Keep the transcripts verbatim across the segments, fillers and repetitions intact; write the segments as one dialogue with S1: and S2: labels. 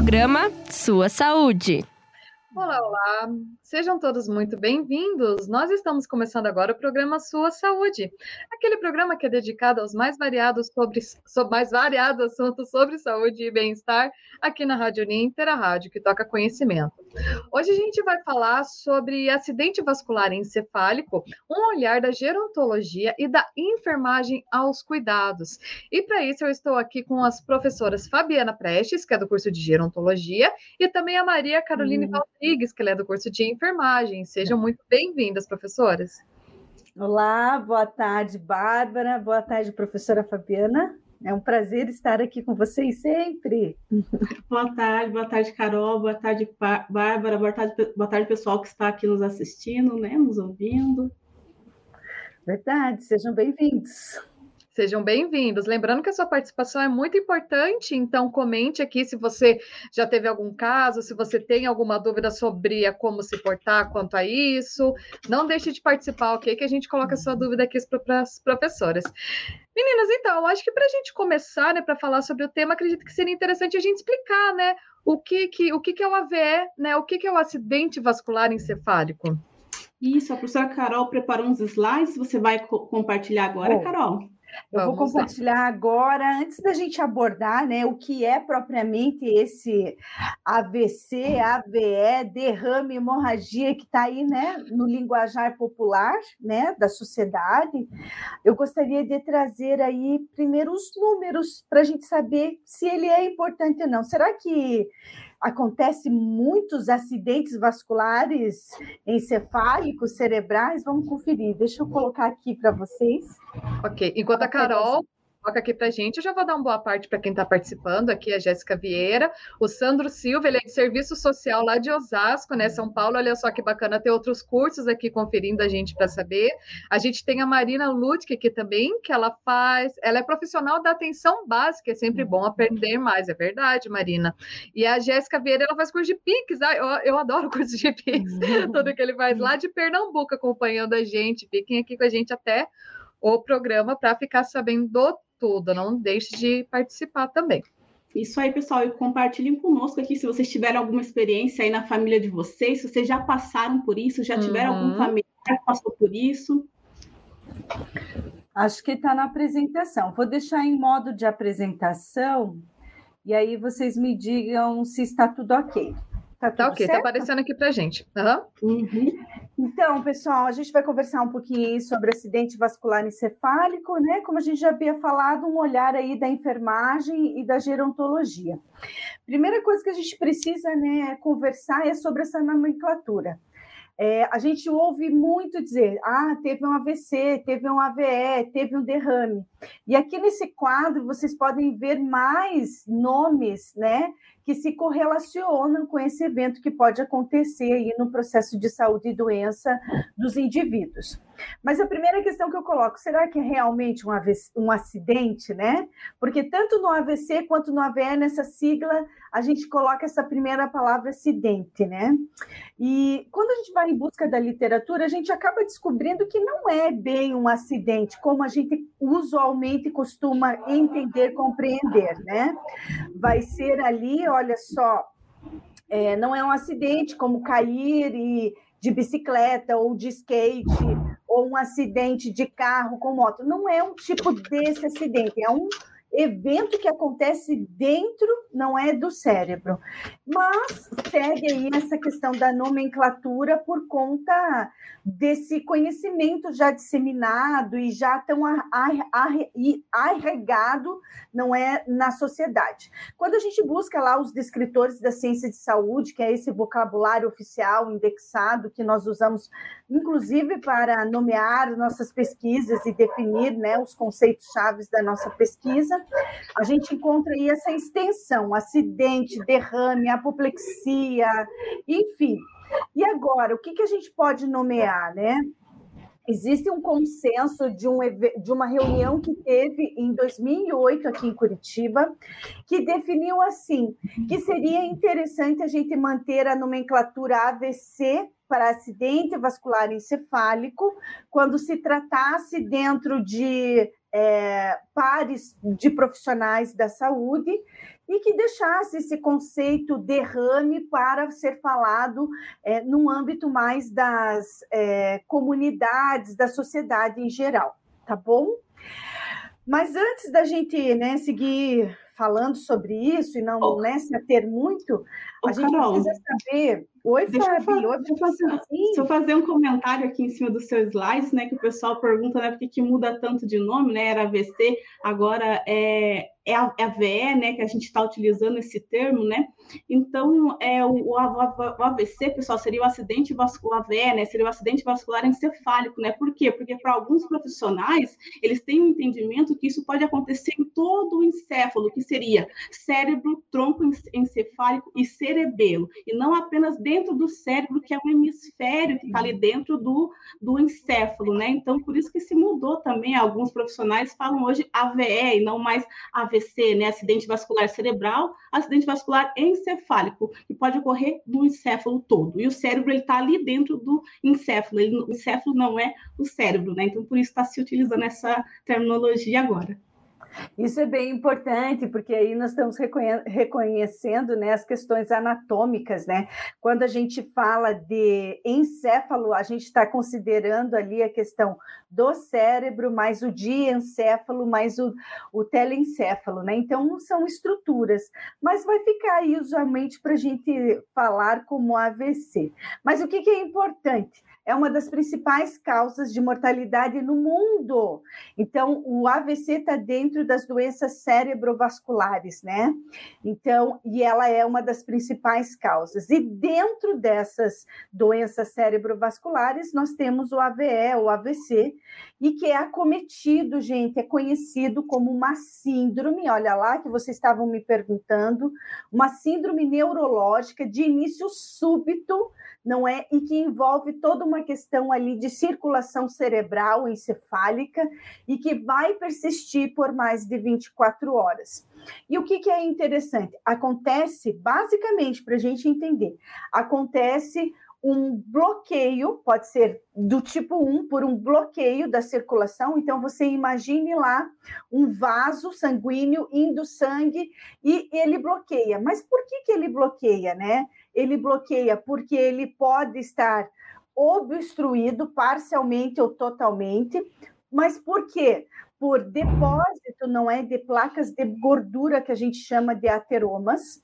S1: Programa Sua Saúde.
S2: Olá, olá! Sejam todos muito bem-vindos! Nós estamos começando agora o programa Sua Saúde, aquele programa que é dedicado aos mais variados, sobre, sobre, mais variados assuntos sobre saúde e bem-estar aqui na Rádio Uninter, a rádio que toca conhecimento. Hoje a gente vai falar sobre acidente vascular encefálico, um olhar da gerontologia e da enfermagem aos cuidados. E para isso eu estou aqui com as professoras Fabiana Prestes, que é do curso de gerontologia, e também a Maria Caroline Valdir, que ela é do curso de enfermagem. Sejam muito bem-vindas, professoras.
S3: Olá, boa tarde, Bárbara. Boa tarde, professora Fabiana. É um prazer estar aqui com vocês sempre.
S4: Boa tarde, boa tarde, Carol. Boa tarde, Bárbara. Boa tarde, boa tarde, pessoal que está aqui nos assistindo, né, nos ouvindo.
S3: Verdade, sejam bem-vindos.
S2: Sejam bem-vindos. Lembrando que a sua participação é muito importante, então comente aqui se você já teve algum caso, se você tem alguma dúvida sobre a como se portar quanto a isso. Não deixe de participar, ok? Que a gente coloca a sua dúvida aqui para as professoras. Meninas, então, acho que para a gente começar, né, para falar sobre o tema, acredito que seria interessante a gente explicar, né, o que, que, o que, que é o A V E, né, o que, que é o acidente vascular encefálico.
S4: Isso, a professora Carol preparou uns slides, você vai co- compartilhar agora,
S3: Bom,
S4: Carol?
S3: Eu
S2: Vamos
S3: vou compartilhar lá. agora, antes da gente abordar, né, o que é propriamente esse A V C, A V E, derrame, hemorragia, que está aí, né, no linguajar popular, né, da sociedade. Eu gostaria de trazer aí primeiro os números para a gente saber se ele é importante ou não. Será que acontece muitos acidentes vasculares encefálicos, cerebrais? Vamos conferir. Deixa eu colocar aqui para vocês.
S2: Ok. Enquanto a Carol coloca aqui para a gente, eu já vou dar uma boa parte para quem está participando. Aqui é a Jéssica Vieira, o Sandro Silva, ele é de Serviço Social lá de Osasco, né, São Paulo. Olha só que bacana ter outros cursos aqui conferindo a gente para saber. A gente tem a Marina Lutke aqui também, que ela faz, ela é profissional da atenção básica, é sempre bom aprender mais, é verdade, Marina. E a Jéssica Vieira, ela faz curso de Pix, ah, eu, eu adoro o curso de Pix, tudo que ele faz lá de Pernambuco, acompanhando a gente. Fiquem aqui com a gente até o programa para ficar sabendo tudo. Não deixe de participar também.
S4: Isso aí, pessoal, e compartilhem conosco aqui se vocês tiverem alguma experiência aí na família de vocês, se vocês já passaram por isso, já tiveram uhum. algum familiar que passou por isso.
S3: Acho que está na apresentação. Vou deixar em modo de apresentação e aí vocês me digam se está tudo ok.
S2: Tá, tá ok, certo? Tá aparecendo aqui pra gente. Uhum.
S3: Uhum. Então, pessoal, a gente vai conversar um pouquinho sobre acidente vascular encefálico, né? Como a gente já havia falado, um olhar aí da enfermagem e da gerontologia. Primeira coisa que a gente precisa, né, conversar é sobre essa nomenclatura. É, a gente ouve muito dizer, ah, teve um A V C, teve um A V E, teve um derrame. E aqui nesse quadro vocês podem ver mais nomes, né, que se correlacionam com esse evento que pode acontecer aí no processo de saúde e doença dos indivíduos. Mas a primeira questão que eu coloco, será que é realmente um, A V C, um acidente, né? Porque tanto no A V C quanto no A V E, nessa sigla, a gente coloca essa primeira palavra acidente, né? E quando a gente vai em busca da literatura, a gente acaba descobrindo que não é bem um acidente, como a gente usualmente costuma entender, compreender, né? Vai ser ali, olha só, é, não é um acidente como cair e, de bicicleta ou de skate, ou um acidente de carro com moto. Não é um tipo desse acidente, é um evento que acontece dentro, não é do cérebro. Mas segue aí essa questão da nomenclatura por conta desse conhecimento já disseminado e já tão arraigado, não é, na sociedade. Quando a gente busca lá os descritores da ciência de saúde, que é esse vocabulário oficial indexado que nós usamos, inclusive para nomear nossas pesquisas e definir, né, os conceitos chaves da nossa pesquisa, a gente encontra aí essa extensão, acidente, derrame, apoplexia, enfim. E agora, o que, que a gente pode nomear, né? Existe um consenso de, um, de uma reunião que teve em dois mil e oito aqui em Curitiba, que definiu assim, que seria interessante a gente manter a nomenclatura A V C para acidente vascular encefálico, quando se tratasse dentro de é, pares de profissionais da saúde e que deixasse esse conceito derrame para ser falado é, no âmbito mais das é, comunidades, da sociedade em geral, tá bom? Mas antes da gente, né, seguir falando sobre isso e não
S4: Ô,
S3: né, se ater muito, a
S4: ô,
S3: gente
S4: Carol,
S3: precisa saber... Oi,
S4: deixa eu, fa
S3: Fábio. Oi,
S4: deixa, eu fazer, deixa eu fazer um comentário aqui em cima dos seus slides, né? Que o pessoal pergunta, né, por que, que muda tanto de nome, né? Era A V C, agora é, é, a, é a V E, né? Que a gente está utilizando esse termo, né? Então, é, o, o, o A V C, pessoal, seria o acidente vascular, A V E, né? Seria o acidente vascular encefálico, né? Por quê? Porque para alguns profissionais, eles têm um entendimento que isso pode acontecer em todo o encéfalo, que seria cérebro, tronco encefálico e cerebelo, e não apenas dentro do cérebro, que é um hemisfério que está ali dentro do, do encéfalo, né? Então, por isso que se mudou também. Alguns profissionais falam hoje A V E e não mais A V C, né? Acidente vascular cerebral, acidente vascular encefálico, que pode ocorrer no encéfalo todo. E o cérebro, ele está ali dentro do encéfalo. Ele, o encéfalo não é o cérebro, né? Então, por isso está se utilizando essa terminologia agora.
S3: Isso é bem importante, porque aí nós estamos reconhe reconhecendo, né, as questões anatômicas, né? Quando a gente fala de encéfalo, a gente está considerando ali a questão do cérebro, mais o diencéfalo, mais o, o telencéfalo, né? Então, são estruturas, mas vai ficar aí usualmente para a gente falar como A V C. Mas o que, que é importante? É uma das principais causas de mortalidade no mundo. Então, o A V C está dentro das doenças cerebrovasculares, né? Então, e ela é uma das principais causas. E dentro dessas doenças cerebrovasculares, nós temos o A V E, o A V C, e que é acometido, gente, é conhecido como uma síndrome, olha lá que vocês estavam me perguntando, uma síndrome neurológica de início súbito, não é? E que envolve toda uma questão ali de circulação cerebral encefálica e que vai persistir por mais de vinte e quatro horas. E o que, que é interessante? Acontece, basicamente, para a gente entender, acontece um bloqueio, pode ser do tipo um, por um bloqueio da circulação. Então, você imagine lá um vaso sanguíneo indo sangue e ele bloqueia. Mas por que, que ele bloqueia, né? Ele bloqueia porque ele pode estar obstruído parcialmente ou totalmente. Mas por quê? Por depósito, não é, de placas de gordura que a gente chama de ateromas,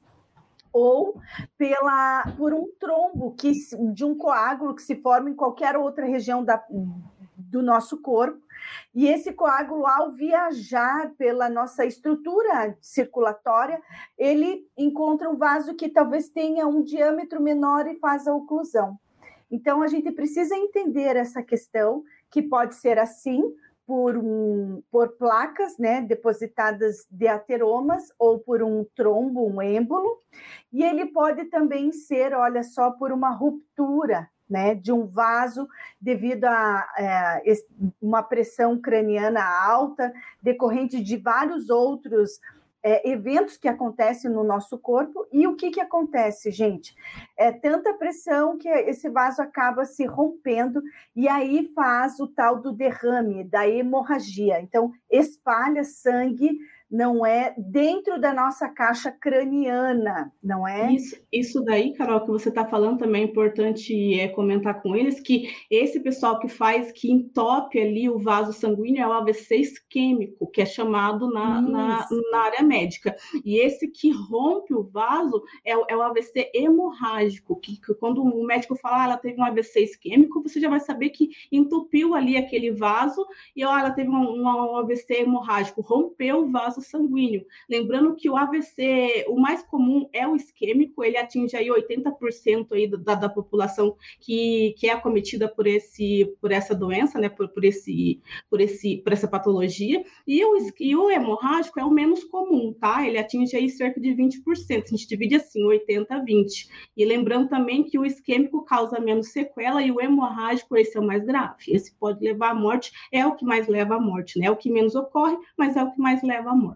S3: ou pela, por um trombo que, de um coágulo que se forma em qualquer outra região da, do nosso corpo. E esse coágulo, ao viajar pela nossa estrutura circulatória, ele encontra um vaso que talvez tenha um diâmetro menor e faz a oclusão. Então, a gente precisa entender essa questão, que pode ser assim, por, um, por placas, né, depositadas de ateromas, ou por um trombo, um êmbolo, e ele pode também ser, olha só, por uma ruptura, né, de um vaso devido a é, uma pressão craniana alta, decorrente de vários outros É, eventos que acontecem no nosso corpo. E o que, que acontece, gente? É tanta pressão que esse vaso acaba se rompendo e aí faz o tal do derrame, da hemorragia. Então, espalha sangue, não é, dentro da nossa caixa craniana, não é?
S4: Isso, isso daí, Carol, que você está falando também é importante é, comentar com eles, que esse pessoal que faz, que entope ali o vaso sanguíneo é o A V C isquêmico, que é chamado na, na, na área médica. E esse que rompe o vaso é, é o A V C hemorrágico, que, que quando o médico fala, ah, ela teve um A V C isquêmico, você já vai saber que entupiu ali aquele vaso e ó, ela teve um, um A V C hemorrágico, rompeu o vaso sanguíneo. Lembrando que o A V C, o mais comum é o isquêmico, ele atinge aí oitenta por cento aí da, da população que, que é acometida por, esse, por essa doença, né, por, por, esse, por, esse, por essa patologia, e o, e o hemorrágico é o menos comum, tá? Ele atinge aí cerca de vinte por cento, a gente divide assim, oitenta a vinte. E lembrando também que o isquêmico causa menos sequela e o hemorrágico, esse é o mais grave, esse pode levar à morte, é o que mais leva à morte, né? É o que menos ocorre, mas é o que mais leva à morte.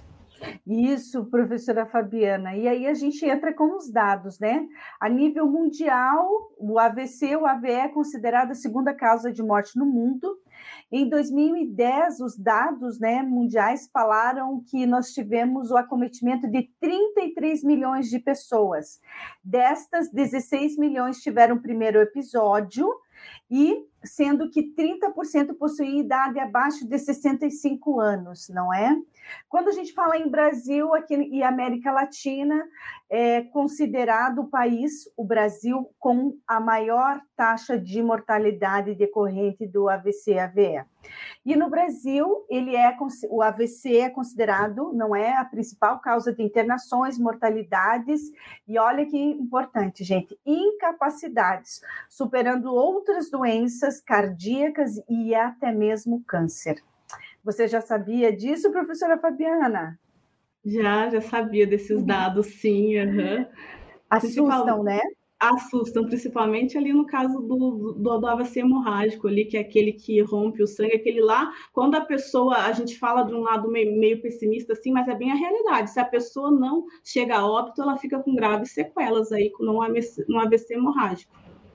S3: Isso, professora Fabiana. E aí a gente entra com os dados, né? A nível mundial, o A V C, o A V E é considerada a segunda causa de morte no mundo. Em dois mil e dez, os dados, né, mundiais falaram que nós tivemos o acometimento de trinta e três milhões de pessoas. Destas, dezesseis milhões tiveram o primeiro episódio, e sendo que trinta por cento possuem idade abaixo de sessenta e cinco anos, não é? Quando a gente fala em Brasil aqui e América Latina, é considerado o país, o Brasil, com a maior taxa de mortalidade decorrente do A V C-A V E. E no Brasil, ele é, o A V C é considerado, não é a principal causa de internações, mortalidades, e olha que importante, gente, incapacidades, superando outras doenças cardíacas e até mesmo câncer. Você já sabia disso, professora Fabiana?
S4: Já, já sabia desses dados, sim. Uhum.
S3: Assustam, né?
S4: Assustam, principalmente ali no caso do, do, do A V C hemorrágico, ali, que é aquele que rompe o sangue, aquele lá, quando a pessoa, a gente fala de um lado meio, meio pessimista, assim, mas é bem a realidade. Se a pessoa não chega a óbito, ela fica com graves sequelas aí, no A V C, no A V C hemorrágico.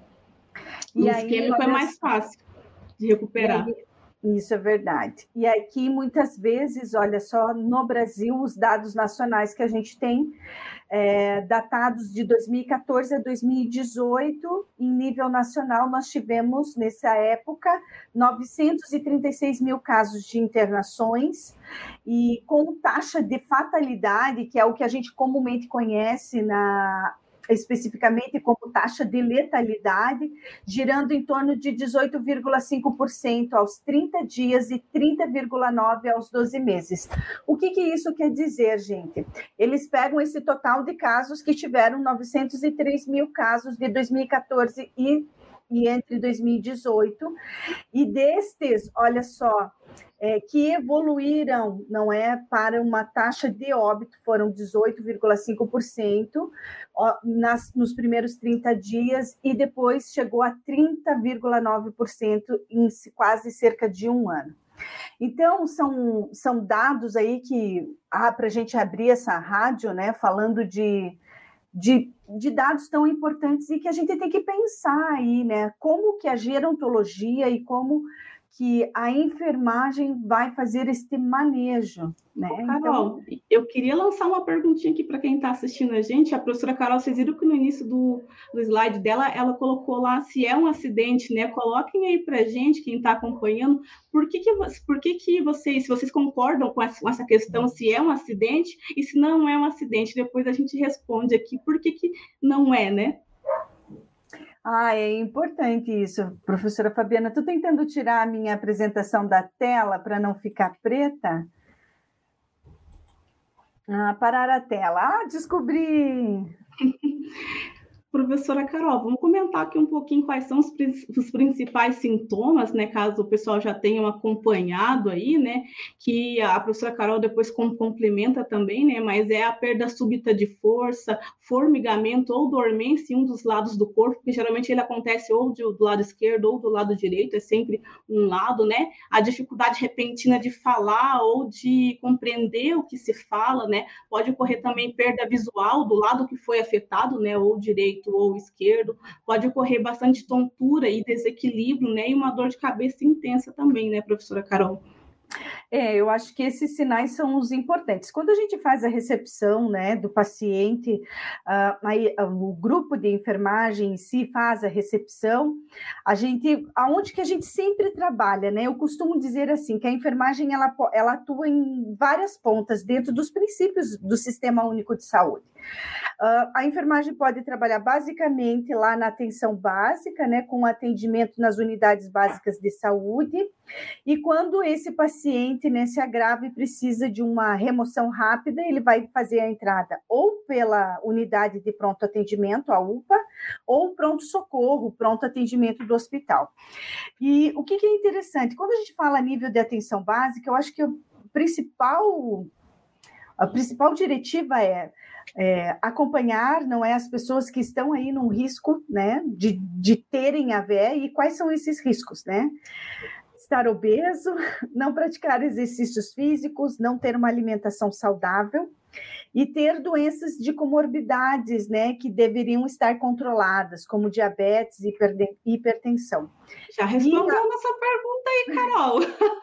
S4: E o isquêmico é mais fácil de recuperar.
S3: Isso é verdade. E aqui, muitas vezes, olha só, no Brasil, os dados nacionais que a gente tem, é, datados de dois mil e catorze a dois mil e dezoito, em nível nacional, nós tivemos, nessa época, novecentos e trinta e seis mil casos de internações, e com taxa de fatalidade, que é o que a gente comumente conhece na... especificamente como taxa de letalidade, girando em torno de dezoito vírgula cinco por cento aos trinta dias e trinta vírgula nove por cento aos doze meses. O que, que isso quer dizer, gente? Eles pegam esse total de casos que tiveram novecentos e três mil casos de dois mil e catorze e, e entre dois mil e dezoito, e destes, olha só, É, que evoluíram, não é, para uma taxa de óbito, foram dezoito vírgula cinco por cento ó, nas, nos primeiros trinta dias, e depois chegou a trinta vírgula nove por cento em quase cerca de um ano. Então, são, são dados aí que, ah, para a gente abrir essa rádio, né, falando de, de, de dados tão importantes, e que a gente tem que pensar aí, né, como que a gerontologia e como que a enfermagem vai fazer este manejo, né?
S4: Carol, então... eu queria lançar uma perguntinha aqui para quem está assistindo a gente. A professora Carol, vocês viram que no início do, do slide dela, ela colocou lá se é um acidente, né? Coloquem aí para a gente, quem está acompanhando, por que que, por que que vocês, se vocês concordam com essa, com essa questão, se é um acidente, e se não é um acidente, depois a gente responde aqui por que que não é, né?
S3: Ah, é importante isso, professora Fabiana. Estou tentando tirar a minha apresentação da tela para não ficar preta. Ah, parar a tela. Ah, descobri!
S4: Professora Carol, vamos comentar aqui um pouquinho quais são os, os principais sintomas, né, caso o pessoal já tenha acompanhado aí, né, que a professora Carol depois complementa também, né, mas é a perda súbita de força, formigamento ou dormência em um dos lados do corpo, que geralmente ele acontece ou do lado esquerdo ou do lado direito, é sempre um lado, né, a dificuldade repentina de falar ou de compreender o que se fala, né, pode ocorrer também perda visual do lado que foi afetado, né, ou direito ou esquerdo, pode ocorrer bastante tontura e desequilíbrio, né, e uma dor de cabeça intensa também, né, professora Carol?
S3: É, eu acho que esses sinais são os importantes. Quando a gente faz a recepção, né, do paciente, uh, aí, uh, o grupo de enfermagem em si faz a recepção, a gente, aonde que a gente sempre trabalha, né? Eu costumo dizer assim, que a enfermagem ela, ela atua em várias pontas dentro dos princípios do Sistema Único de Saúde. Uh, a enfermagem pode trabalhar basicamente lá na atenção básica, né, com atendimento nas unidades básicas de saúde, e quando esse paciente, né, se agrava e precisa de uma remoção rápida, ele vai fazer a entrada ou pela unidade de pronto atendimento, a U P A, ou pronto-socorro, pronto atendimento do hospital. E o que, que é interessante, quando a gente fala a nível de atenção básica, eu acho que o principal, a principal diretiva é É, acompanhar, não é, as pessoas que estão aí num risco, né, de, de terem A V E, e quais são esses riscos, né? Estar obeso, não praticar exercícios físicos, não ter uma alimentação saudável, e ter doenças de comorbidades, né, que deveriam estar controladas, como diabetes e hipertensão.
S4: Já respondeu a nossa pergunta aí, Carol.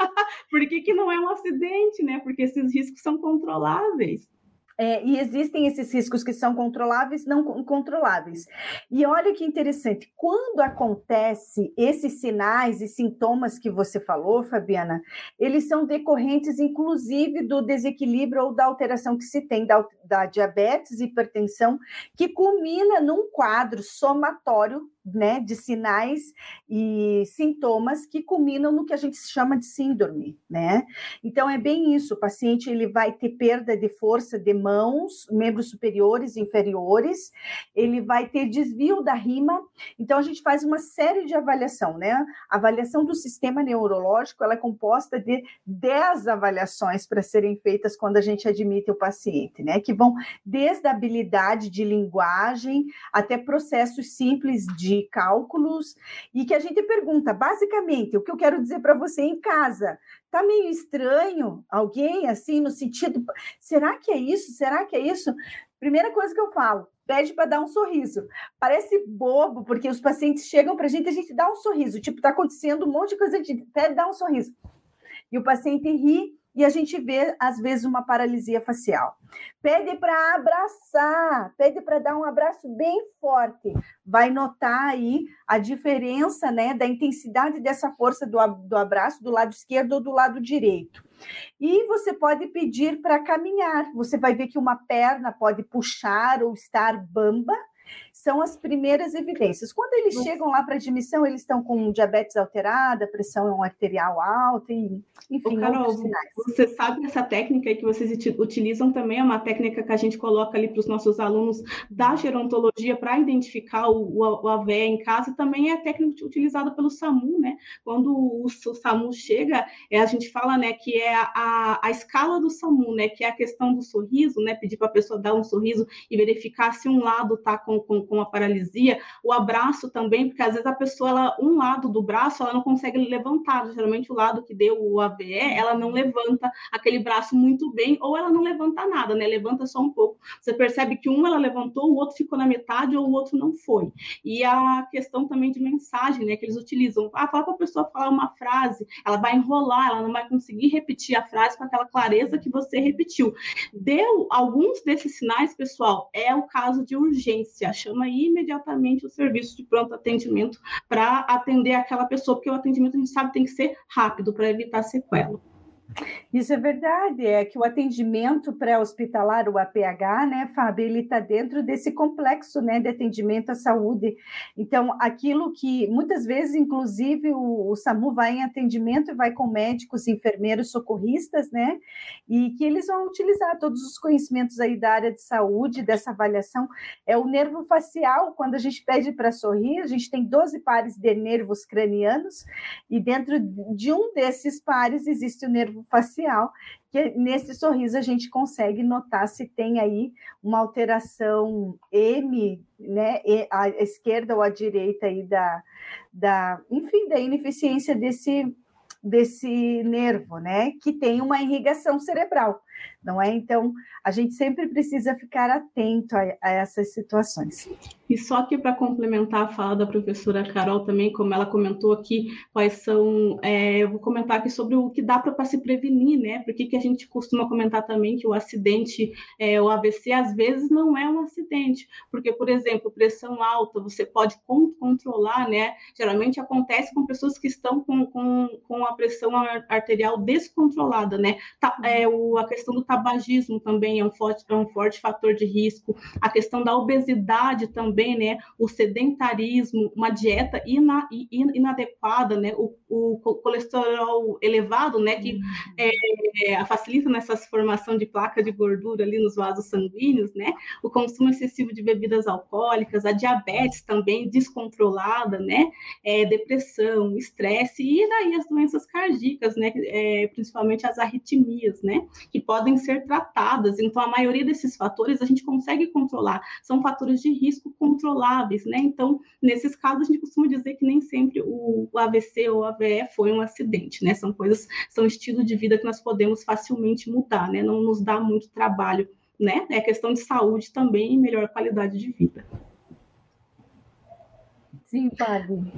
S4: Por que que não é um acidente, né? Porque esses riscos são controláveis.
S3: É, e existem esses riscos que são controláveis e não controláveis. E olha que interessante, quando acontece esses sinais e sintomas que você falou, Fabiana, eles são decorrentes, inclusive, do desequilíbrio ou da alteração que se tem da, da diabetes e hipertensão, que culmina num quadro somatório, né, de sinais e sintomas que culminam no que a gente chama de síndrome, né? Então, é bem isso, o paciente ele vai ter perda de força de mãos, membros superiores e inferiores, ele vai ter desvio da rima, então a gente faz uma série de avaliação, né? A avaliação do sistema neurológico, ela é composta de dez avaliações para serem feitas quando a gente admite o paciente, né? Que vão desde a habilidade de linguagem até processos simples de cálculos, e que a gente pergunta, basicamente, o que eu quero dizer para você em casa, tá meio estranho alguém, assim, no sentido, será que é isso? Será que é isso? Primeira coisa que eu falo, pede para dar um sorriso. Parece bobo, porque os pacientes chegam para a gente, a gente dá um sorriso, tipo, tá acontecendo um monte de coisa, a gente pede dar um sorriso. E o paciente ri, e a gente vê, às vezes, uma paralisia facial. Pede para abraçar, pede para dar um abraço bem forte. Vai notar aí a diferença, né, da intensidade dessa força do, do abraço do lado esquerdo ou do lado direito. E você pode pedir para caminhar. Você vai ver que uma perna pode puxar ou estar bamba. São as primeiras evidências. Quando eles Nossa. chegam lá para admissão, eles estão com diabetes alterada, pressão arterial alta, e, enfim,
S4: Ô, Carol,
S3: outros sinais.
S4: Você sabe essa técnica que vocês utilizam também, é uma técnica que a gente coloca ali para os nossos alunos da gerontologia para identificar o, o, o A V E em casa, e também é a técnica utilizada pelo SAMU, né? Quando o, o SAMU chega, é, a gente fala, né, que é a, a, a escala do SAMU, né, que é a questão do sorriso, né, pedir para a pessoa dar um sorriso e verificar se um lado está com Com, com a paralisia, o abraço também, porque às vezes a pessoa, ela, um lado do braço, ela não consegue levantar, geralmente o lado que deu o A V E, ela não levanta aquele braço muito bem, ou ela não levanta nada, né, levanta só um pouco, você percebe que um ela levantou, o outro ficou na metade, ou o outro não foi, e a questão também de mensagem, né, que eles utilizam, ah, fala para a pessoa falar uma frase, ela vai enrolar, ela não vai conseguir repetir a frase com aquela clareza que você repetiu. Deu alguns desses sinais, pessoal, é o caso de urgência, chama imediatamente o serviço de pronto atendimento para atender aquela pessoa, porque o atendimento a gente sabe tem que ser rápido para evitar sequela.
S3: Isso é verdade, é que o atendimento pré-hospitalar, o A P H, né, Fábio, ele está dentro desse complexo, né, de atendimento à saúde. Então, aquilo que, muitas vezes, inclusive, o, o SAMU vai em atendimento e vai com médicos, enfermeiros, socorristas, né, e que eles vão utilizar todos os conhecimentos aí da área de saúde, dessa avaliação. É o nervo facial, quando a gente pede para sorrir, a gente tem doze pares de nervos cranianos, e dentro de um desses pares existe o nervo facial, que nesse sorriso a gente consegue notar se tem aí uma alteração M, né, à esquerda ou à direita aí da, da, enfim, da ineficiência desse, desse nervo, né, que tem uma irrigação cerebral, não é? Então, a gente sempre precisa ficar atento a, a essas situações.
S4: E só que para complementar a fala da professora Carol também, como ela comentou aqui, quais são, é, eu vou comentar aqui sobre o que dá para se prevenir, né? Porque que a gente costuma comentar também que o acidente, é, o A V C, às vezes não é um acidente, porque, por exemplo, pressão alta, você pode controlar, né? Geralmente acontece com pessoas que estão com, com, com a pressão arterial descontrolada, né? Tá, é, o, a questão do tabagismo também é um forte, é um forte fator de risco, a questão da obesidade também, né, o sedentarismo, uma dieta ina, inadequada, né, o, o colesterol elevado, né, que é, facilita nessa formação de placa de gordura ali nos vasos sanguíneos, né, o consumo excessivo de bebidas alcoólicas, a diabetes também descontrolada, né, é, depressão, estresse e daí as doenças cardíacas, né, é, principalmente as arritmias, né, que podem ser tratadas. Então, a maioria desses fatores a gente consegue controlar, são fatores de risco controláveis, né? Então, nesses casos, a gente costuma dizer que nem sempre o, o A V C ou o A V E foi um acidente, né? São coisas, são estilos de vida que nós podemos facilmente mudar, né? Não nos dá muito trabalho né? É questão de saúde também e melhor qualidade de vida.
S3: Sim, Bárbara.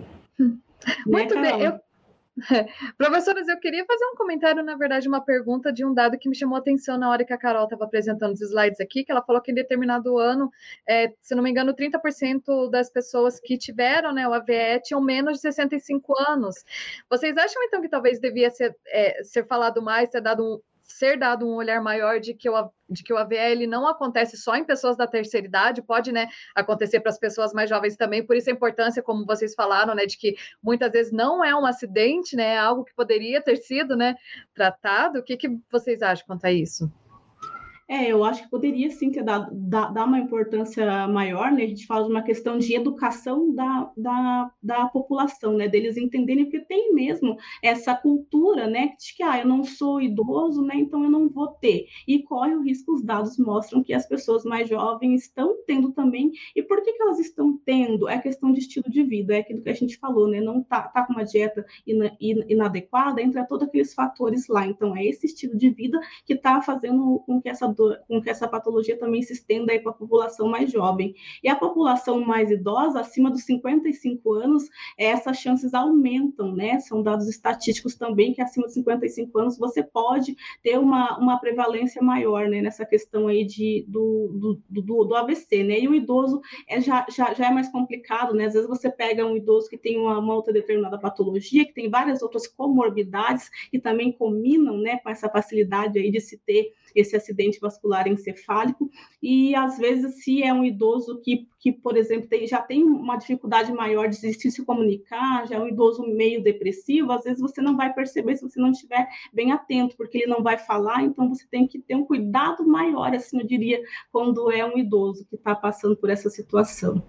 S2: Muito
S4: né,
S2: bem, eu... Professoras, eu queria fazer um comentário, na verdade, uma pergunta de um dado que me chamou a atenção na hora que a Carol estava apresentando os slides aqui, que ela falou que em determinado ano, é, se não me engano, trinta por cento das pessoas que tiveram, né, o A V E tinham menos de sessenta e cinco anos. Vocês acham, então, que talvez devia ser, é, ser falado mais, ter dado um, ser dado um olhar maior de que o, de que o A V E ele não acontece só em pessoas da terceira idade, pode, né, acontecer para as pessoas mais jovens também, por isso a importância, como vocês falaram, né, de que muitas vezes não é um acidente, né, é algo que poderia ter sido, né, tratado. O que, que vocês acham quanto a isso?
S4: É, eu acho que poderia sim ter dado dar, dar uma importância maior, né? A gente fala de uma questão de educação da, da, da população, né? Deles entenderem, porque tem mesmo essa cultura, né? De que ah, eu não sou idoso, né? Então eu não vou ter. E corre o risco, os dados mostram que as pessoas mais jovens estão tendo também. E por que, que elas estão tendo? É questão de estilo de vida, é aquilo que a gente falou, né? Não tá, tá com uma dieta ina, inadequada, entra todos aqueles fatores lá. Então é esse estilo de vida que está fazendo com que essa com que essa patologia também se estenda para a população mais jovem. E a população mais idosa, acima dos cinquenta e cinco anos, essas chances aumentam, né? São dados estatísticos também que acima de cinquenta e cinco anos você pode ter uma, uma prevalência maior, né? Nessa questão aí de, do, do, do, do A V C, né? E o idoso é, já, já, já é mais complicado, né? Às vezes você pega um idoso que tem uma, uma outra determinada patologia, que tem várias outras comorbidades que também combinam, né, com essa facilidade aí de se ter esse acidente vascular encefálico, e às vezes se é um idoso que, que por exemplo, tem, já tem uma dificuldade maior de se, se comunicar, já é um idoso meio depressivo, às vezes você não vai perceber se você não estiver bem atento, porque ele não vai falar, então você tem que ter um cuidado maior, assim, eu diria, quando é um idoso que está passando por essa situação.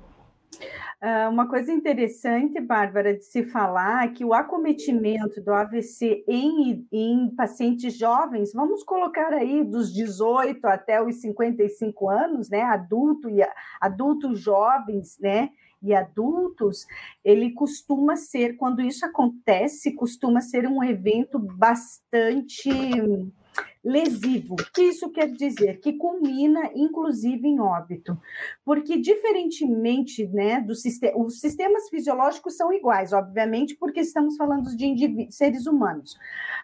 S3: Uma coisa interessante, Bárbara, de se falar é que o acometimento do A V C em, em pacientes jovens, vamos colocar aí dos dezoito até os cinquenta e cinco anos, né, adulto e adultos jovens, né, e adultos, ele costuma ser, quando isso acontece, costuma ser um evento bastante lesivo. O que isso quer dizer? Que culmina, inclusive, em óbito. Porque, diferentemente, né, do sistema, os sistemas fisiológicos são iguais, obviamente, porque estamos falando de indivíduos, seres humanos.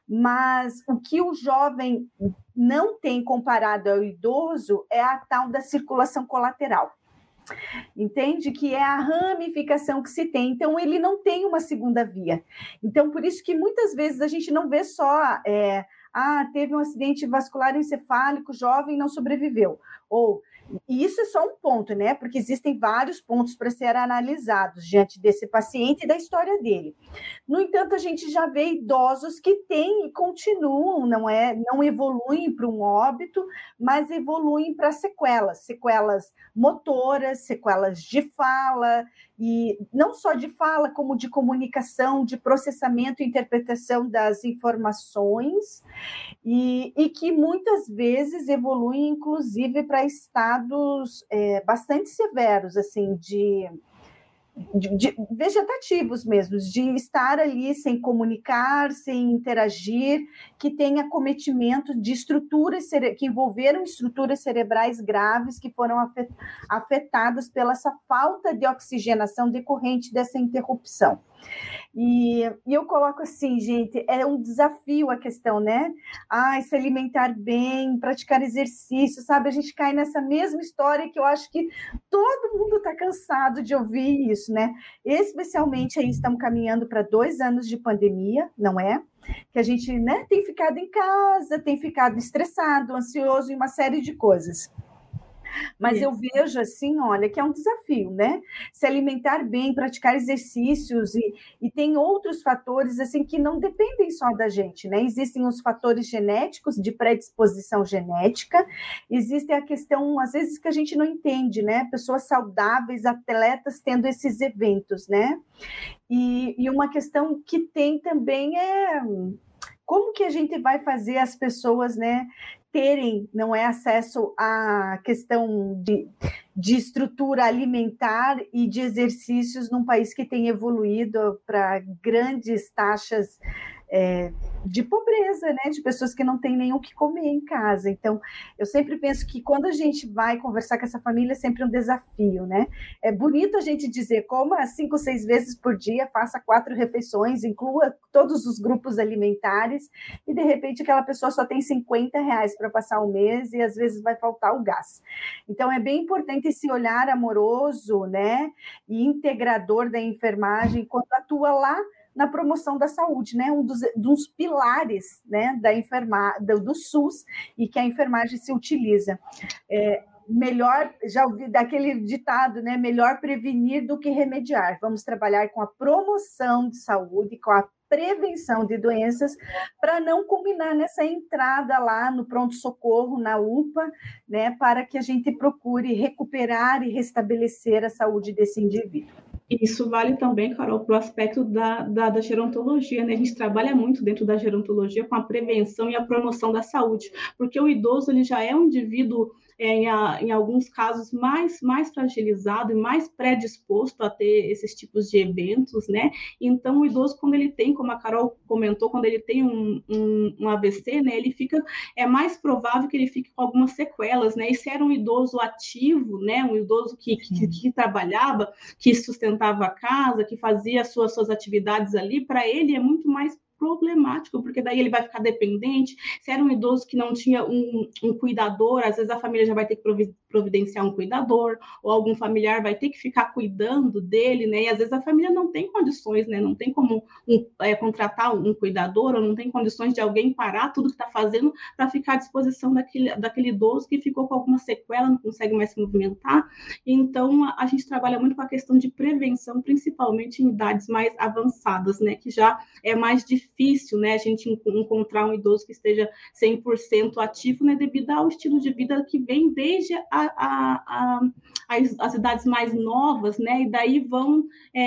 S3: Mas o que o jovem não tem comparado ao idoso é a tal da circulação colateral. Entende? Que é a ramificação que se tem. Então, ele não tem uma segunda via. Então, por isso que muitas vezes a gente não vê só... É, ah, teve um acidente vascular encefálico, jovem, não sobreviveu. Ou, e isso é só um ponto, né? Porque existem vários pontos para ser analisados diante desse paciente e da história dele. No entanto, a gente já vê idosos que têm e continuam, não é? Não evoluem para um óbito, mas evoluem para sequelas, sequelas motoras, sequelas de fala, e não só de fala, como de comunicação, de processamento e interpretação das informações, e, e que muitas vezes evoluem, inclusive, para estados é, bastante severos, assim, de... De, de, vegetativos mesmo, de estar ali sem comunicar, sem interagir, que tem acometimento de estruturas, cere- que envolveram estruturas cerebrais graves que foram afet- afetadas pela essa falta de oxigenação decorrente dessa interrupção. E, e eu coloco assim, gente, é um desafio a questão, né? Ah, se alimentar bem, praticar exercício, sabe? A gente cai nessa mesma história que eu acho que todo mundo está cansado de ouvir isso, né? Especialmente aí estamos caminhando para dois anos de pandemia, não é? Que a gente, né, tem ficado em casa, tem ficado estressado, ansioso e uma série de coisas. Mas eu vejo assim, olha, que é um desafio, né? Se alimentar bem, praticar exercícios e, e tem outros fatores assim que não dependem só da gente, né? Existem os fatores genéticos de predisposição genética, existe a questão, às vezes, que a gente não entende, né? Pessoas saudáveis, atletas tendo esses eventos, né? E, e uma questão que tem também é como que a gente vai fazer as pessoas, né, terem, não é, acesso à questão de, de estrutura alimentar e de exercícios num país que tem evoluído para grandes taxas é, de pobreza, né? De pessoas que não têm nem o que comer em casa. Então, eu sempre penso que quando a gente vai conversar com essa família, é sempre um desafio, né? É bonito a gente dizer, coma cinco, seis vezes por dia, faça quatro refeições, inclua todos os grupos alimentares, e de repente aquela pessoa só tem cinquenta reais para passar o mês e às vezes vai faltar o gás. Então, é bem importante esse olhar amoroso, né? E integrador da enfermagem quando atua lá na promoção da saúde, né? Um dos, dos pilares, né, da enferma, do, do SUS, e que a enfermagem se utiliza. É, melhor, já ouvi daquele ditado, né? Melhor prevenir do que remediar. Vamos trabalhar com a promoção de saúde, com a prevenção de doenças, para não culminar nessa entrada lá no pronto-socorro, na U P A, né? Para que a gente procure recuperar e restabelecer a saúde desse indivíduo.
S4: Isso vale também, Carol, para o aspecto da, da, da gerontologia, né? A gente trabalha muito dentro da gerontologia com a prevenção e a promoção da saúde, porque o idoso ele já é um indivíduo, é, em, a, em alguns casos, mais, mais fragilizado e mais predisposto a ter esses tipos de eventos, né? Então, o idoso, quando ele tem, como a Carol comentou, quando ele tem um, um, um A V C, né? Ele fica, é mais provável que ele fique com algumas sequelas, né? E se era um idoso ativo, né? Um idoso que, que, que trabalhava, que sustentava a casa, que fazia as suas, suas atividades ali, para ele é muito mais problemático, porque daí ele vai ficar dependente. Se era um idoso que não tinha um, um cuidador, às vezes a família já vai ter que providenciar um cuidador, ou algum familiar vai ter que ficar cuidando dele, né? E às vezes a família não tem condições, né? Não tem como um, é, contratar um cuidador, ou não tem condições de alguém parar tudo que está fazendo para ficar à disposição daquele, daquele idoso que ficou com alguma sequela, não consegue mais se movimentar. Então, a, a gente trabalha muito com a questão de prevenção, principalmente em idades mais avançadas, né? Que já é mais difícil difícil, né, a gente encontrar um idoso que esteja cem por cento ativo, né, devido ao estilo de vida que vem desde a, a, a, as, as idades mais novas, né, e daí vão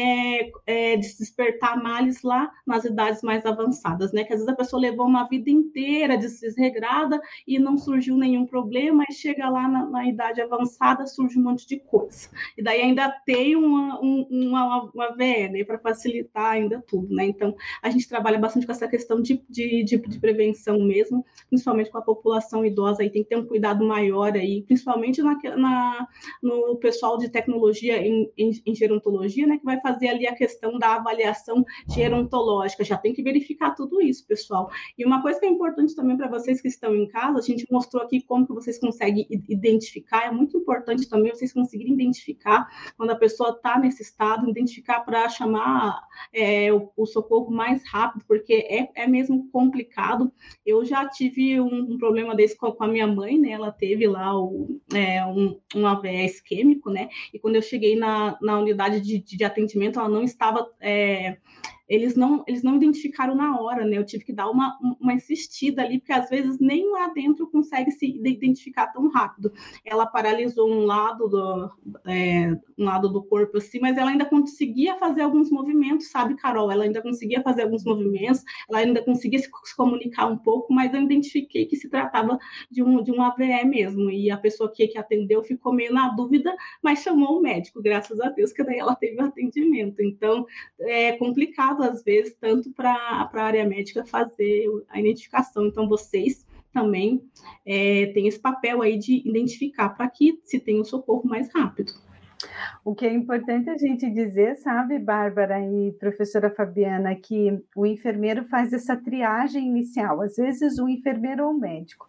S4: é, é, despertar males lá nas idades mais avançadas, né, que às vezes a pessoa levou uma vida inteira desregrada e não surgiu nenhum problema, e chega lá na, na idade avançada, surge um monte de coisa, e daí ainda tem uma, um, uma, uma V E, né, para facilitar ainda tudo, né, então a gente trabalha bastante com essa questão de, de, de, de prevenção mesmo, principalmente com a população idosa, aí tem que ter um cuidado maior aí, principalmente na, na, no pessoal de tecnologia em, em, em gerontologia, né, que vai fazer ali a questão da avaliação gerontológica, já tem que verificar tudo isso, pessoal. E uma coisa que é importante também para vocês que estão em casa, a gente mostrou aqui como que vocês conseguem identificar, é muito importante também vocês conseguirem identificar quando a pessoa está nesse estado, identificar para chamar é, o, o socorro mais rápido, porque porque é, é mesmo complicado. Eu já tive um, um problema desse com, com a minha mãe, né? Ela teve lá o, é, um, um A V E isquêmico, né? E quando eu cheguei na, na unidade de, de atendimento, ela não estava... É, eles não, eles não identificaram na hora, né? Eu tive que dar uma, uma insistida ali, porque às vezes nem lá dentro consegue se identificar tão rápido. Ela paralisou um lado do, é, um lado do corpo, assim, mas ela ainda conseguia fazer alguns movimentos, sabe, Carol? Ela ainda conseguia fazer alguns movimentos, ela ainda conseguia se comunicar um pouco, mas eu identifiquei que se tratava de um, de um A V E mesmo, e a pessoa que, que atendeu ficou meio na dúvida, mas chamou o médico, graças a Deus, que daí ela teve o atendimento. Então, é complicado às vezes, tanto para a área médica fazer a identificação. Então, vocês também é, têm esse papel aí de identificar para que se tenha o socorro mais rápido.
S3: O que é importante a gente dizer, sabe, Bárbara e professora Fabiana, que o enfermeiro faz essa triagem inicial, às vezes o enfermeiro ou o médico.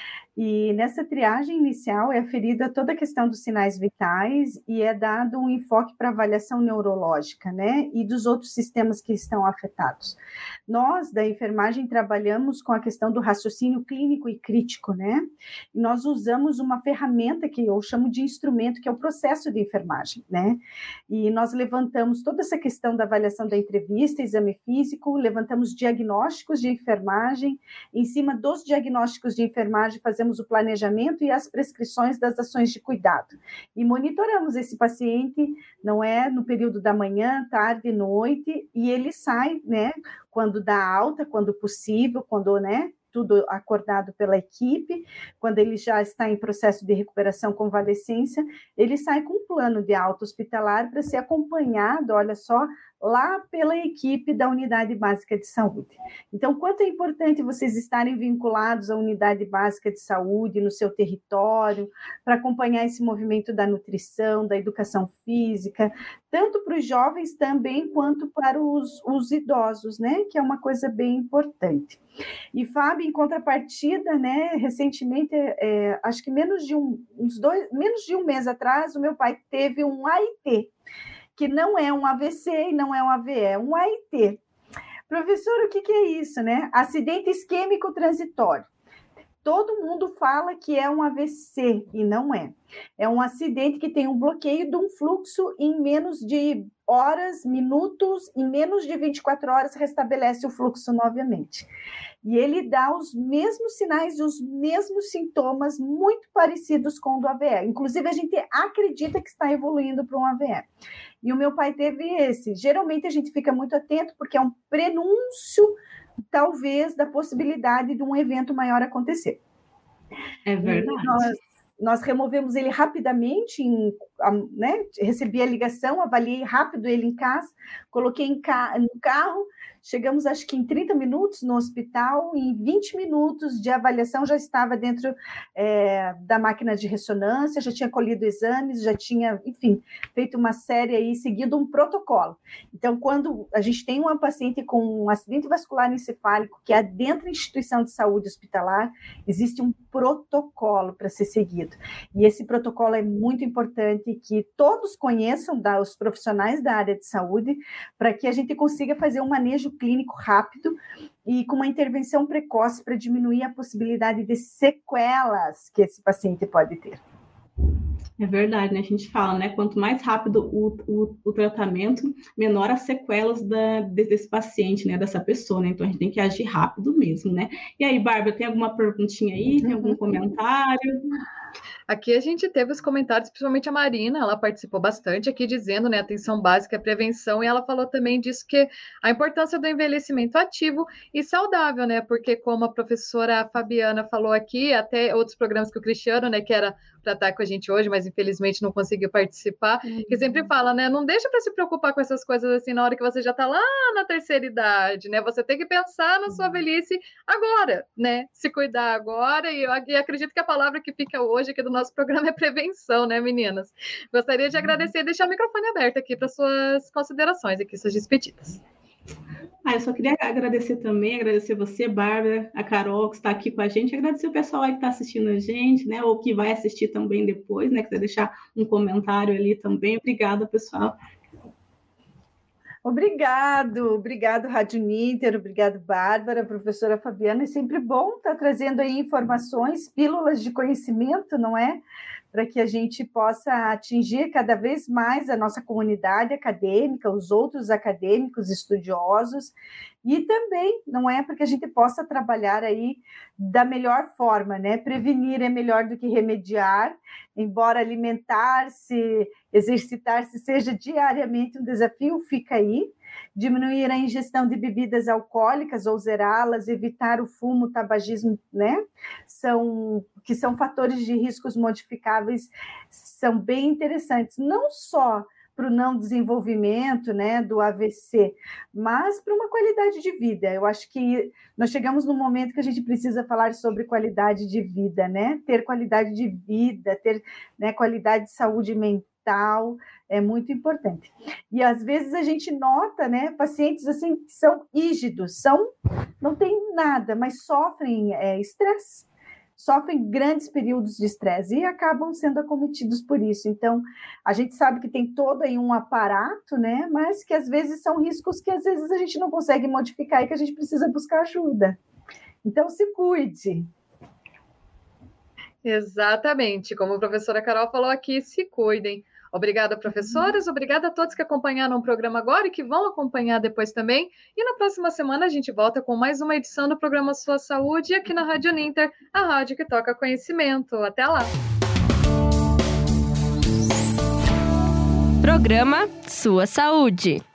S3: E nessa triagem inicial é aferida toda a questão dos sinais vitais e é dado um enfoque para avaliação neurológica, né, e dos outros sistemas que estão afetados. Nós, da enfermagem, trabalhamos com a questão do raciocínio clínico e crítico, né, e nós usamos uma ferramenta que eu chamo de instrumento, que é o processo de enfermagem, né, e nós levantamos toda essa questão da avaliação da entrevista, exame físico, levantamos diagnósticos de enfermagem, em cima dos diagnósticos de enfermagem fazemos o planejamento e as prescrições das ações de cuidado. E monitoramos esse paciente, não é no período da manhã, tarde, noite, e ele sai, né, quando dá alta, quando possível, quando, né, tudo acordado pela equipe, quando ele já está em processo de recuperação, convalescência, ele sai com um plano de alta hospitalar para ser acompanhado, olha só, lá pela equipe da Unidade Básica de Saúde. Então, quanto é importante vocês estarem vinculados à Unidade Básica de Saúde no seu território, para acompanhar esse movimento da nutrição, da educação física, tanto para os jovens também, quanto para os, os idosos, né? Que é uma coisa bem importante. E, Fábio, em contrapartida, né, recentemente, é, acho que menos de um, uns dois, menos de um mês atrás, o meu pai teve um A I T, que não é um A V C e não é um A V E, é um A I T. Professor, o que, que é isso, né? Acidente isquêmico transitório. Todo mundo fala que é um A V C e não é. É um acidente que tem um bloqueio de um fluxo em menos de horas, minutos, em menos de vinte e quatro horas restabelece o fluxo novamente. E ele dá os mesmos sinais e os mesmos sintomas muito parecidos com o do A V E. Inclusive, a gente acredita que está evoluindo para um A V E. E o meu pai teve esse. Geralmente, a gente fica muito atento porque é um prenúncio, talvez, da possibilidade de um evento maior acontecer.
S4: É verdade.
S3: Nós, nós removemos ele rapidamente, em, né? Recebi a ligação, avaliei rápido ele em casa, coloquei em ca- no carro, chegamos acho que em trinta minutos no hospital, e em vinte minutos de avaliação já estava dentro é, da máquina de ressonância, já tinha colhido exames, já tinha, enfim, feito uma série aí, seguido um protocolo. Então, quando a gente tem uma paciente com um acidente vascular encefálico que adentra a instituição de saúde hospitalar, existe um protocolo para ser seguido. E esse protocolo é muito importante que todos conheçam, da, os profissionais da área de saúde, para que a gente consiga fazer um manejo clínico rápido e com uma intervenção precoce para diminuir a possibilidade de sequelas que esse paciente pode ter.
S4: É verdade, né? A gente fala, né? Quanto mais rápido o, o, o tratamento, menor as sequelas da, desse paciente, né? Dessa pessoa, né? Então, a gente tem que agir rápido mesmo, né? E aí, Bárbara, tem alguma perguntinha aí? Tem algum comentário?
S2: Aqui a gente teve os comentários, principalmente a Marina, ela participou bastante aqui dizendo, né, atenção básica, prevenção, e ela falou também disso que a importância do envelhecimento ativo e saudável, né, porque como a professora Fabiana falou aqui, até outros programas que o Cristiano, né, que era para estar com a gente hoje, mas infelizmente não conseguiu participar, uhum. que sempre fala, né, não deixa para se preocupar com essas coisas assim na hora que você já está lá na terceira idade, né, você tem que pensar na sua velhice agora, né, se cuidar agora, e eu e acredito que a palavra que fica hoje aqui do nosso programa é prevenção, né, meninas? Gostaria de agradecer e deixar o microfone aberto aqui para suas considerações aqui, suas despedidas.
S4: Ah, eu só queria agradecer também, agradecer você, Bárbara, a Carol, que está aqui com a gente, agradecer o pessoal aí que está assistindo a gente, né, ou que vai assistir também depois, né, quiser deixar um comentário ali também. Obrigada, pessoal.
S3: Obrigado, obrigado, Rádio Ninter, obrigado, Bárbara, professora Fabiana. É sempre bom estar trazendo aí informações, pílulas de conhecimento, não é? Para que a gente possa atingir cada vez mais a nossa comunidade acadêmica, os outros acadêmicos, estudiosos, e também, não é, para que a gente possa trabalhar aí da melhor forma, né? Prevenir é melhor do que remediar, embora alimentar-se, exercitar-se seja diariamente um desafio, fica aí. Diminuir a ingestão de bebidas alcoólicas ou zerá-las, evitar o fumo, o tabagismo, né? São, que são fatores de riscos modificáveis, são bem interessantes, não só para o não desenvolvimento, né, do A V C, mas para uma qualidade de vida. Eu acho que nós chegamos num momento que a gente precisa falar sobre qualidade de vida, né? Ter qualidade de vida, ter, né, qualidade de saúde mental, é muito importante. E às vezes a gente nota, né, pacientes assim que são rígidos, são, não tem nada, mas sofrem é, estresse, sofrem grandes períodos de estresse e acabam sendo acometidos por isso. Então, a gente sabe que tem todo aí um aparato, né, mas que às vezes são riscos que às vezes a gente não consegue modificar e que a gente precisa buscar ajuda. Então, se cuide.
S2: Exatamente, como a professora Carol falou aqui, se cuidem. Obrigada, professoras, obrigada a todos que acompanharam o programa agora e que vão acompanhar depois também. E na próxima semana a gente volta com mais uma edição do programa Sua Saúde aqui na Rádio Ninter, a rádio que toca conhecimento. Até lá!
S1: Programa Sua Saúde.